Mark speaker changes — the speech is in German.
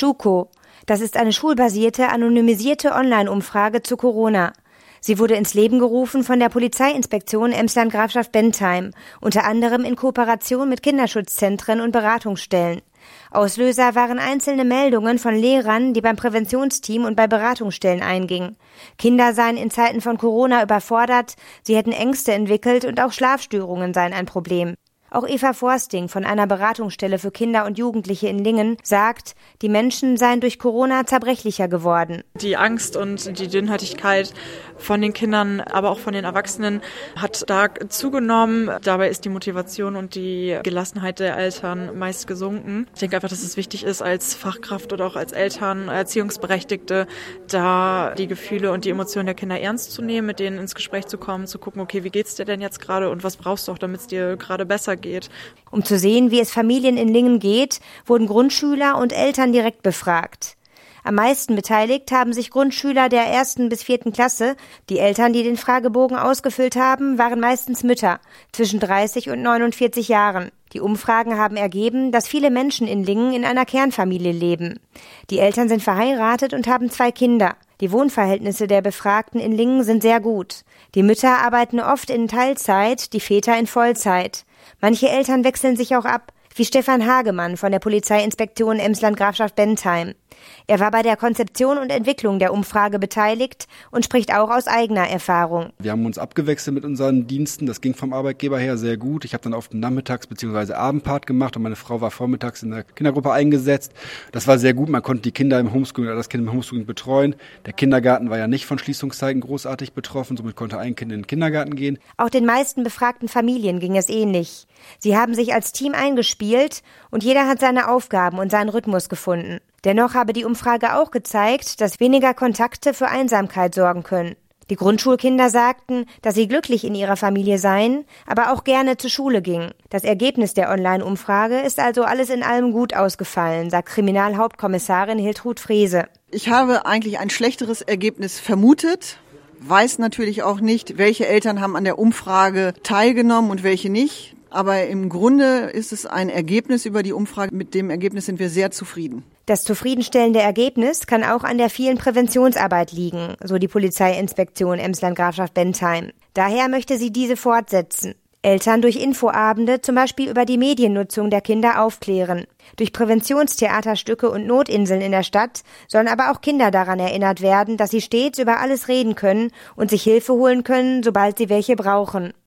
Speaker 1: SCHUCO. Das ist eine schulbasierte, anonymisierte Online-Umfrage zu Corona. Sie wurde ins Leben gerufen von der Polizeiinspektion Emsland-Grafschaft Bentheim, unter anderem in Kooperation mit Kinderschutzzentren und Beratungsstellen. Auslöser waren einzelne Meldungen von Lehrern, die beim Präventionsteam und bei Beratungsstellen eingingen. Kinder seien in Zeiten von Corona überfordert, sie hätten Ängste entwickelt und auch Schlafstörungen seien ein Problem. Auch Eva Forsting von einer Beratungsstelle für Kinder und Jugendliche in Lingen sagt, die Menschen seien durch Corona zerbrechlicher geworden.
Speaker 2: Die Angst und die Dünnhäutigkeit von den Kindern, aber auch von den Erwachsenen hat stark zugenommen. Dabei ist die Motivation und die Gelassenheit der Eltern meist gesunken. Ich denke einfach, dass es wichtig ist, als Fachkraft oder auch als Eltern, Erziehungsberechtigte, da die Gefühle und die Emotionen der Kinder ernst zu nehmen, mit denen ins Gespräch zu kommen, zu gucken, okay, wie geht's dir denn jetzt gerade und was brauchst du auch, damit es dir gerade besser geht.
Speaker 1: Um zu sehen, wie es Familien in Lingen geht, wurden Grundschüler und Eltern direkt befragt. Am meisten beteiligt haben sich Grundschüler der 1. bis 4. Klasse. Die Eltern, die den Fragebogen ausgefüllt haben, waren meistens Mütter zwischen 30 und 49 Jahren. Die Umfragen haben ergeben, dass viele Menschen in Lingen in einer Kernfamilie leben. Die Eltern sind verheiratet und haben 2 Kinder. Die Wohnverhältnisse der Befragten in Lingen sind sehr gut. Die Mütter arbeiten oft in Teilzeit, die Väter in Vollzeit. Manche Eltern wechseln sich auch ab, wie Stefan Hagemann von der Polizeiinspektion Emsland-Grafschaft Bentheim. Er war bei der Konzeption und Entwicklung der Umfrage beteiligt und spricht auch aus eigener Erfahrung.
Speaker 3: Wir haben uns abgewechselt mit unseren Diensten. Das ging vom Arbeitgeber her sehr gut. Ich habe dann oft einen Nachmittags- bzw. Abendpart gemacht und meine Frau war vormittags in der Kindergruppe eingesetzt. Das war sehr gut. Man konnte die Kinder im Homeschooling oder das Kind im Homeschooling betreuen. Der Kindergarten war ja nicht von Schließungszeiten großartig betroffen. Somit konnte ein Kind in den Kindergarten gehen.
Speaker 1: Auch den meisten befragten Familien ging es ähnlich. Sie haben sich als Team eingespielt und jeder hat seine Aufgaben und seinen Rhythmus gefunden. Dennoch habe die Umfrage auch gezeigt, dass weniger Kontakte für Einsamkeit sorgen können. Die Grundschulkinder sagten, dass sie glücklich in ihrer Familie seien, aber auch gerne zur Schule gingen. Das Ergebnis der Online-Umfrage ist also alles in allem gut ausgefallen, sagt Kriminalhauptkommissarin Hiltrud Frese.
Speaker 4: Ich habe eigentlich ein schlechteres Ergebnis vermutet, weiß natürlich auch nicht, welche Eltern haben an der Umfrage teilgenommen und welche nicht. Aber im Grunde ist es ein Ergebnis über die Umfrage. Mit dem Ergebnis sind wir sehr zufrieden.
Speaker 1: Das zufriedenstellende Ergebnis kann auch an der vielen Präventionsarbeit liegen, so die Polizeiinspektion Emsland-Grafschaft Bentheim. Daher möchte sie diese fortsetzen. Eltern durch Infoabende, zum Beispiel über die Mediennutzung der Kinder, aufklären. Durch Präventionstheaterstücke und Notinseln in der Stadt sollen aber auch Kinder daran erinnert werden, dass sie stets über alles reden können und sich Hilfe holen können, sobald sie welche brauchen.